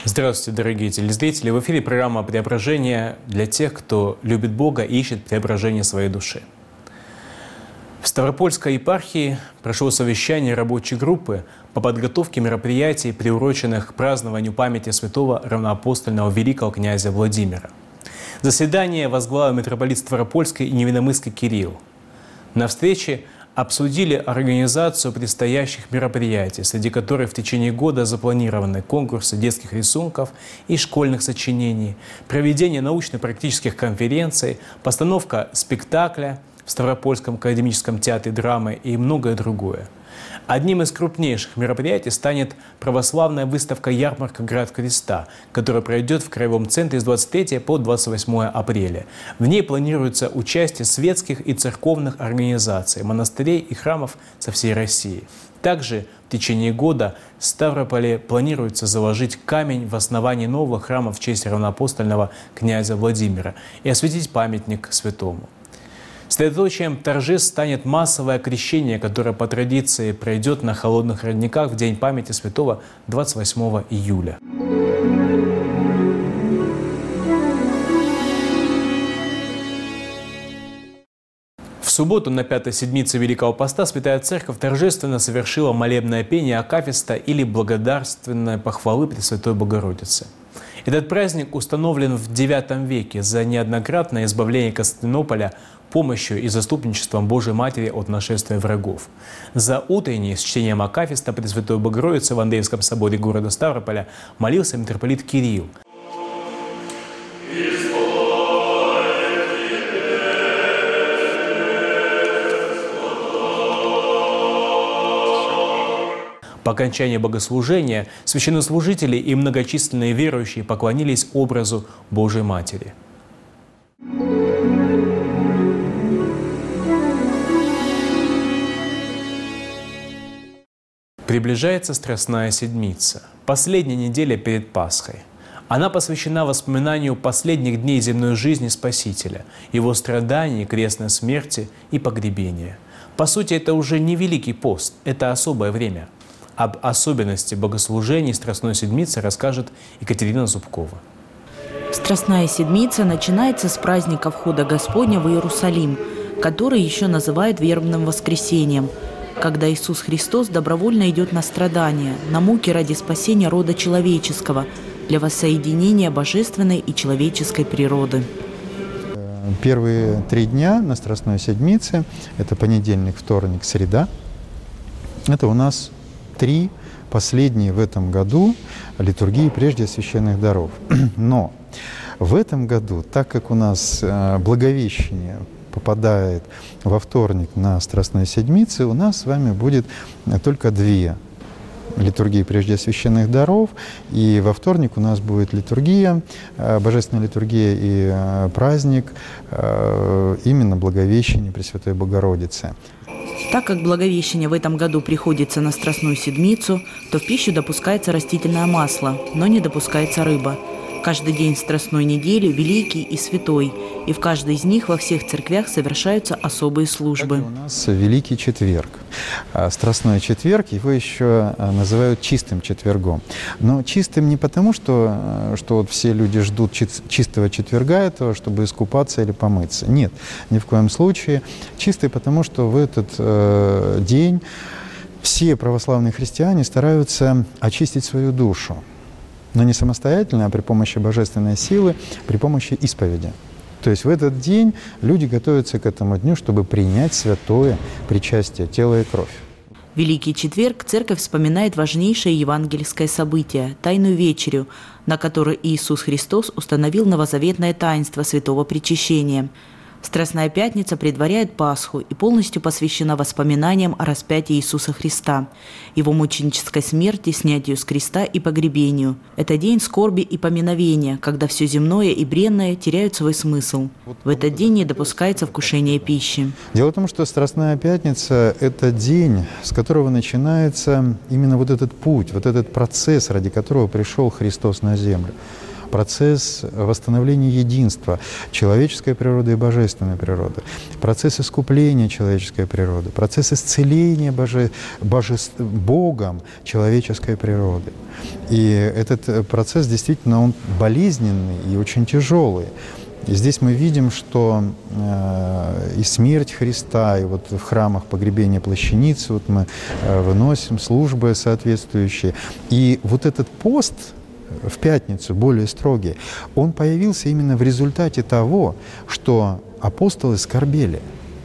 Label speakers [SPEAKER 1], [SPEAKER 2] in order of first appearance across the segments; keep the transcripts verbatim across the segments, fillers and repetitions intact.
[SPEAKER 1] Здравствуйте, дорогие телезрители! В эфире программа «Преображение» для тех, кто любит Бога и ищет преображение своей души. В Ставропольской епархии прошло совещание рабочей группы по подготовке мероприятий, приуроченных к празднованию памяти святого равноапостольного великого князя Владимира. Заседание возглавил митрополит Ставропольской и Невинномысской Кирилл. На встрече обсудили организацию предстоящих мероприятий, среди которых в течение года запланированы конкурсы детских рисунков и школьных сочинений, проведение научно-практических конференций, постановка спектакля в Ставропольском академическом театре драмы и многое другое. Одним из крупнейших мероприятий станет православная выставка «Ярмарка Град Христа», которая пройдет в Краевом центре с двадцать третьего по двадцать восьмое апреля. В ней планируется участие светских и церковных организаций, монастырей и храмов со всей России. Также в течение года в Ставрополе планируется заложить камень в основании нового храма в честь равноапостольного князя Владимира и осветить памятник святому. Средоточием торжеств станет массовое крещение, которое по традиции пройдет на холодных родниках в день памяти святого двадцать восьмого июля. В субботу на пятой седмице Великого Поста Святая Церковь торжественно совершила молебное пение акафиста или благодарственной похвалы Пресвятой Богородицы. Этот праздник установлен в девятом веке за неоднократное избавление Константинополя помощью и заступничеством Божией Матери от нашествия врагов. За утренней с чтением акафиста Пресвятой Богородицы в Андреевском соборе города Ставрополя молился митрополит Кирилл. По окончании богослужения священнослужители и многочисленные верующие поклонились образу Божией Матери. Приближается Страстная Седмица, последняя неделя перед Пасхой. Она посвящена воспоминанию последних дней земной жизни Спасителя, Его страданий, крестной смерти и погребения. По сути, это уже не Великий пост, это особое время. Об особенности богослужений Страстной Седмицы расскажет Екатерина Зубкова.
[SPEAKER 2] Страстная Седмица начинается с праздника Входа Господня в Иерусалим, который еще называют Вербным воскресением, когда Иисус Христос добровольно идет на страдания, на муки ради спасения рода человеческого, для воссоединения божественной и человеческой природы.
[SPEAKER 3] Первые три дня на Страстной Седмице, это понедельник, вторник, среда, это у нас три последние в этом году литургии прежде священных даров. Но в этом году, так как у нас Благовещение попадает во вторник на Страстной Седмице, у нас с вами будет только две литургии прежде священных даров. И во вторник у нас будет литургия, божественная литургия и праздник именно Благовещения Пресвятой Богородицы.
[SPEAKER 2] Так как Благовещение в этом году приходится на Страстную Седмицу, то в пищу допускается растительное масло, но не допускается рыба. Каждый день Страстной недели великий и святой, и в каждой из них во всех церквях совершаются особые службы.
[SPEAKER 3] Это у нас Великий Четверг. Страстной четверг, его еще называют чистым четвергом. Но чистым не потому, что, что вот все люди ждут чистого четверга этого, чтобы искупаться или помыться. Нет, ни в коем случае. Чистый потому, что в этот э, день все православные христиане стараются очистить свою душу. Но не самостоятельно, а при помощи божественной силы, при помощи исповеди. То есть в этот день люди готовятся к этому дню, чтобы принять святое причастие тела и кровь.
[SPEAKER 2] Великий Четверг церковь вспоминает важнейшее евангельское событие – Тайную вечерю, на которой Иисус Христос установил новозаветное таинство святого причащения. Страстная Пятница предваряет Пасху и полностью посвящена воспоминаниям о распятии Иисуса Христа, Его мученической смерти, снятию с креста и погребению. Это день скорби и поминовения, когда все земное и бренное теряют свой смысл. В этот день не допускается вкушение пищи.
[SPEAKER 3] Дело в том, что Страстная Пятница – это день, с которого начинается именно вот этот путь, вот этот процесс, ради которого пришел Христос на землю. процесс восстановления единства человеческой природы и божественной природы, процесс искупления человеческой природы, процесс исцеления боже... Боже... Богом человеческой природы. И этот процесс действительно он болезненный и очень тяжелый. И здесь мы видим, что э, и смерть Христа, и вот в храмах погребения плащаницы вот мы э, выносим службы соответствующие. И вот этот пост в пятницу, более строгий, он появился именно в результате того, что апостолы скорбели.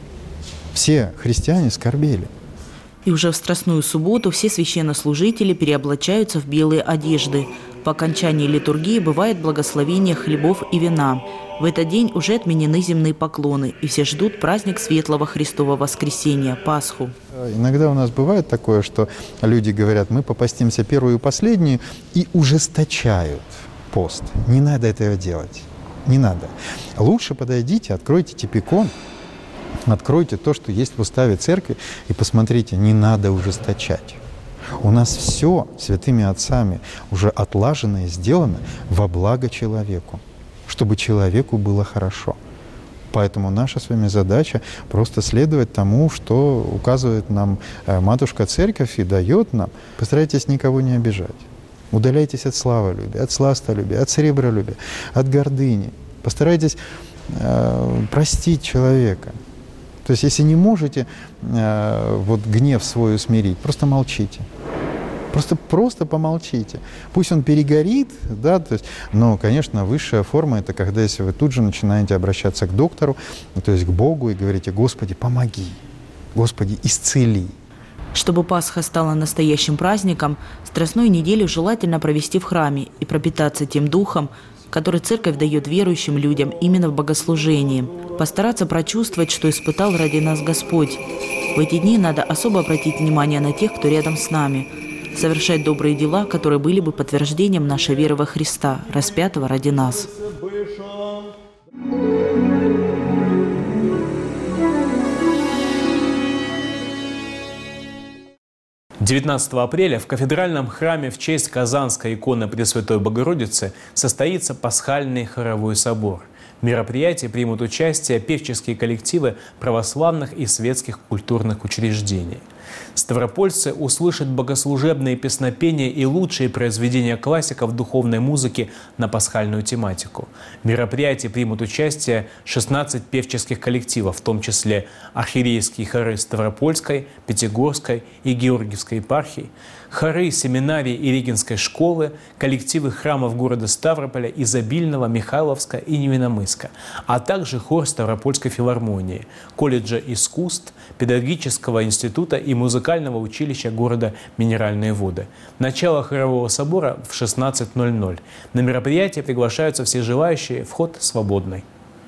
[SPEAKER 3] Все христиане скорбели.
[SPEAKER 2] И уже в Страстную субботу все священнослужители переоблачаются в белые одежды. По окончании литургии бывает благословение хлебов и вина. В этот день уже отменены земные поклоны, и все ждут праздник Светлого Христова Воскресения, Пасху.
[SPEAKER 3] Иногда у нас бывает такое, что люди говорят, мы попастимся первую и последнюю, и ужесточают пост. Не надо этого делать, не надо. Лучше подойдите, откройте типикон, откройте то, что есть в уставе церкви, и посмотрите, не надо ужесточать. У нас все святыми отцами уже отлажено и сделано во благо человеку, чтобы человеку было хорошо. Поэтому наша с вами задача просто следовать тому, что указывает нам Матушка Церковь и дает нам. Постарайтесь никого не обижать. Удаляйтесь от славолюбия, от сластолюбия, от сребролюбия, от гордыни. Постарайтесь э, простить человека. То есть, если не можете э, вот гнев свой усмирить, просто молчите. Просто, просто помолчите. Пусть он перегорит, да, то есть, но, конечно, высшая форма – это когда, если вы тут же начинаете обращаться к доктору, то есть к Богу, и говорите: «Господи, помоги, Господи, исцели».
[SPEAKER 2] Чтобы Пасха стала настоящим праздником, Страстную неделю желательно провести в храме и пропитаться тем духом, который Церковь дает верующим людям именно в богослужении. Постараться прочувствовать, что испытал ради нас Господь. В эти дни надо особо обратить внимание на тех, кто рядом с нами, совершать добрые дела, которые были бы подтверждением нашей веры во Христа, распятого ради нас.
[SPEAKER 1] девятнадцатого апреля в кафедральном храме в честь Казанской иконы Пресвятой Богородицы состоится пасхальный хоровой собор. В мероприятии примут участие певческие коллективы православных и светских культурных учреждений. Ставропольцы услышат богослужебные песнопения и лучшие произведения классиков духовной музыки на пасхальную тематику. В мероприятии примут участие шестнадцать певческих коллективов, в том числе архиерейские хоры Ставропольской, Пятигорской и Георгиевской епархий, хоры семинарии и Регинской школы, коллективы храмов города Ставрополя, Изобильного, Михайловска и Невиномысска, а также хор Ставропольской филармонии, колледжа искусств, педагогического института и музыкального училища города Минеральные воды. Начало хорового собора в шестнадцать ноль ноль. На мероприятие приглашаются все желающие, вход свободный.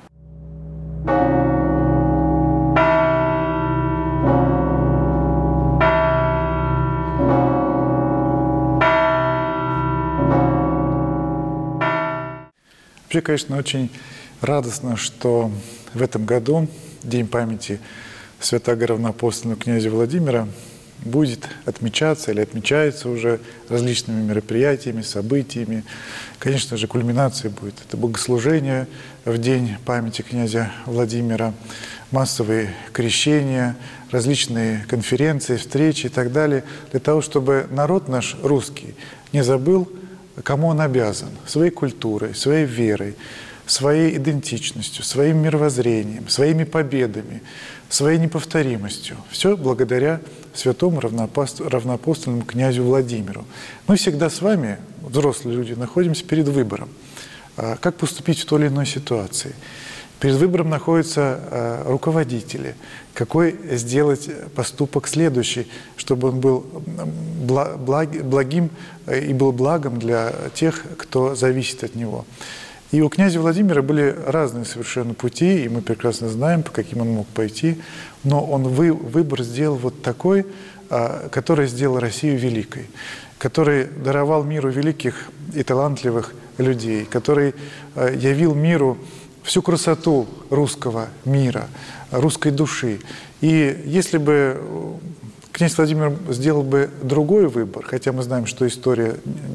[SPEAKER 4] Вообще, конечно, очень радостно, что в этом году День памяти свято-равноапостольного князя Владимира будет отмечаться или отмечается уже различными мероприятиями, событиями. Конечно же, кульминацией будет это богослужение в День памяти князя Владимира, массовые крещения, различные конференции, встречи и так далее, для того, чтобы народ наш русский не забыл, кому он обязан, своей культурой, своей верой, своей идентичностью, своим мировоззрением, своими победами, своей неповторимостью. Все благодаря святому равноапостольному князю Владимиру. Мы всегда с вами, взрослые люди, находимся перед выбором, как поступить в той или иной ситуации. Перед выбором находятся руководители, какой сделать поступок следующий, чтобы он был благим и был благом для тех, кто зависит от него. И у князя Владимира были разные совершенно пути, и мы прекрасно знаем, по каким он мог пойти, но он вы, выбор сделал вот такой, который сделал Россию великой, который даровал миру великих и талантливых людей, который явил миру всю красоту русского мира, русской души. И если бы князь Владимир сделал бы другой выбор, хотя мы знаем, что история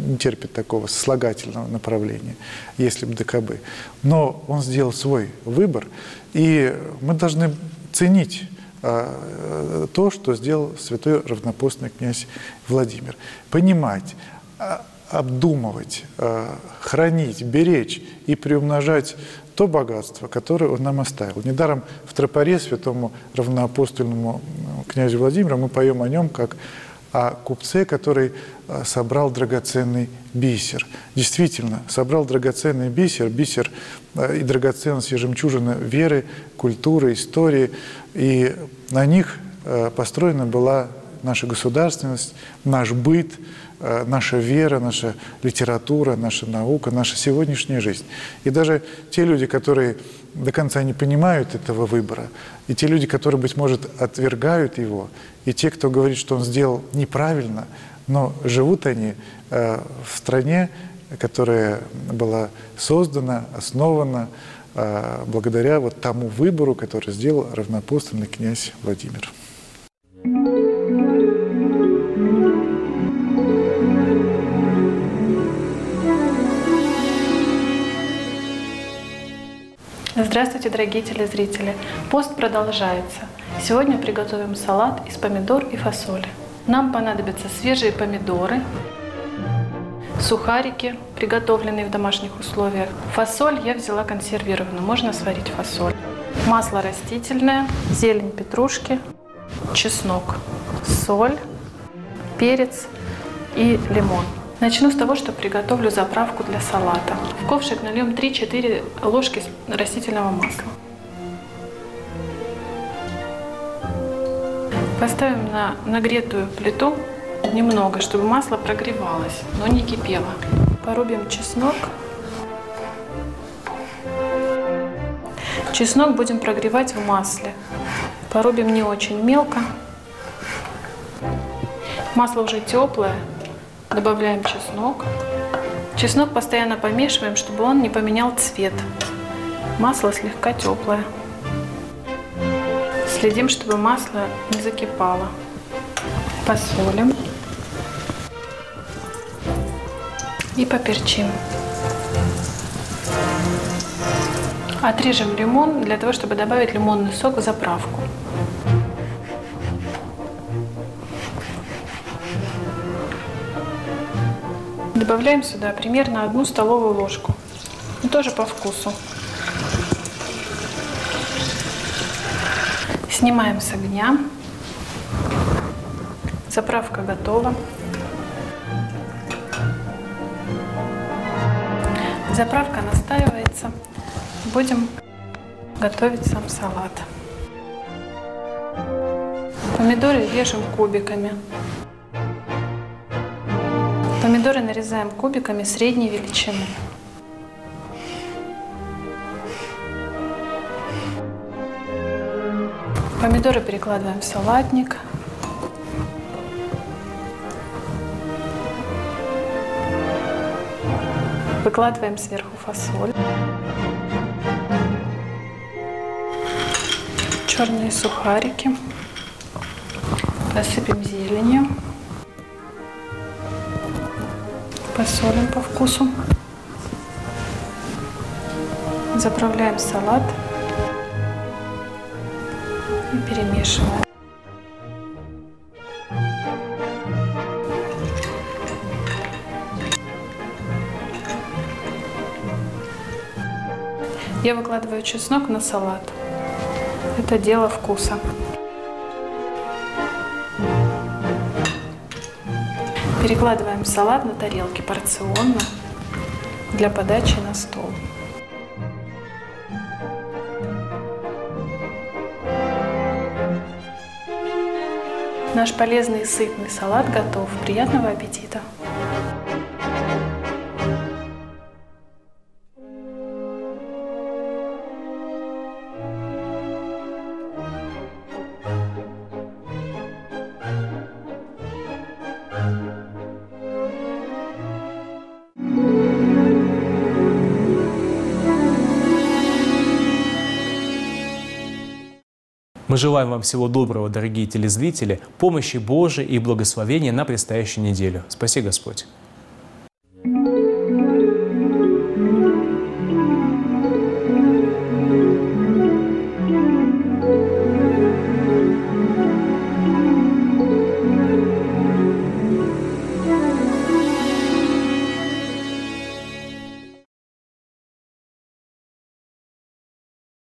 [SPEAKER 4] не терпит такого сослагательного направления, если бы ДКБ. Но он сделал свой выбор, и мы должны ценить а, то, что сделал святой равнопостный князь Владимир. Понимать, а, обдумывать, а, хранить, беречь и приумножать то богатство, которое он нам оставил. Недаром в тропаре святому равноапостольному князю Владимиру мы поем о нем как о купце, который собрал драгоценный бисер. Действительно, собрал драгоценный бисер, бисер и драгоценность и жемчужина веры, культуры, истории. И на них построена была наша государственность, наш быт, наша вера, наша литература, наша наука, наша сегодняшняя жизнь. И даже те люди, которые до конца не понимают этого выбора, и те люди, которые, быть может, отвергают его, и те, кто говорит, что он сделал неправильно, но живут они в стране, которая была создана, основана благодаря вот тому выбору, который сделал равноапостольный князь Владимир.
[SPEAKER 5] Здравствуйте, дорогие телезрители! Пост продолжается. Сегодня приготовим салат из помидор и фасоли. Нам понадобятся свежие помидоры, сухарики, приготовленные в домашних условиях. Фасоль я взяла консервированную, можно сварить фасоль. Масло растительное, зелень петрушки, чеснок, соль, перец и лимон. Начну с того, что приготовлю заправку для салата. В ковшик нальем три-четыре ложки растительного масла. Поставим на нагретую плиту немного, чтобы масло прогревалось, но не кипело. Порубим чеснок. Чеснок будем прогревать в масле. Порубим не очень мелко. Масло уже теплое. Добавляем чеснок. Чеснок постоянно помешиваем, чтобы он не поменял цвет. Масло слегка теплое. Следим, чтобы масло не закипало. Посолим. И поперчим. Отрежем лимон для того, чтобы добавить лимонный сок в заправку. Добавляем сюда примерно одну столовую ложку, и тоже по вкусу. Снимаем с огня. Заправка готова. Заправка настаивается. Будем готовить сам салат. Помидоры режем кубиками. Помидоры нарезаем кубиками средней величины. Помидоры перекладываем в салатник. Выкладываем сверху фасоль. Черные сухарики. Посыпем зеленью. Посолим по вкусу. Заправляем салат и перемешиваем. Я выкладываю чеснок на салат. Это дело вкуса. Перекладываем салат на тарелки порционно для подачи на стол. Наш полезный и сытный салат готов. Приятного аппетита!
[SPEAKER 1] Мы желаем вам всего доброго, дорогие телезрители, помощи Божией и благословения на предстоящую неделю. Спаси Господь!